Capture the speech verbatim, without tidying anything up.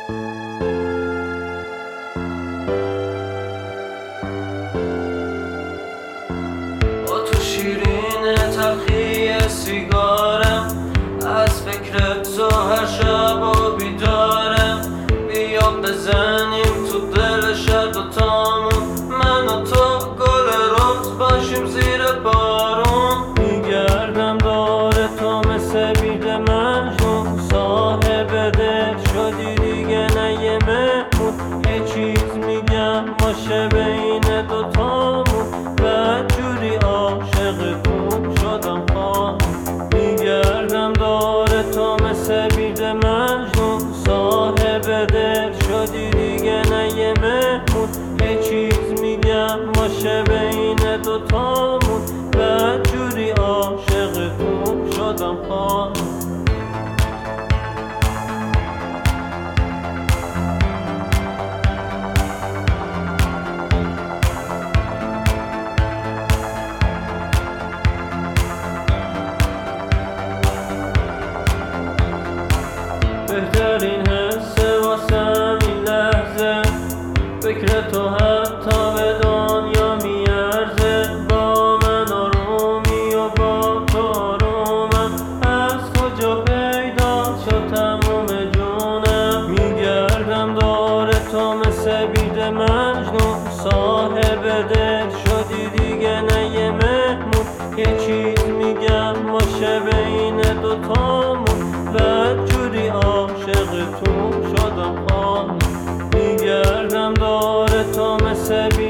با تو شیرین تلخی سیگارم، از فکر تو هر شب و بیدارم. بیا بزنیم تو دل شب دوتامون، من و تو گل روز باشیم زیر بارون. میگردم دور تو مثل بید مجنون، صاحب دل شدی دیگه نه یه مهمون. یه چیز میگم باشه بین دوتامون، بدجوری عاشق تو شدم خان. میگردم دور تو مثل بید مجنون، صاحب دل شدی دیگه نه یه مهمون. یه چیز میگم باشه بین دوتامون، بدجوری عاشق تو شدم خان. بهترین حسه واسم این لحظه، فکر تو حتی به دنیا میارزه. با من آرومی و با تو آرومم، از کجا پیدا شد تموم جونم. میگردم دور تو مثل بید مجنون، صاحب دل شدی دیگه نه یه مهمون. یه چیز میگم باشه بین دوتامون، بدجوری عاشق تو شدم خان. میگردم دور تو مثل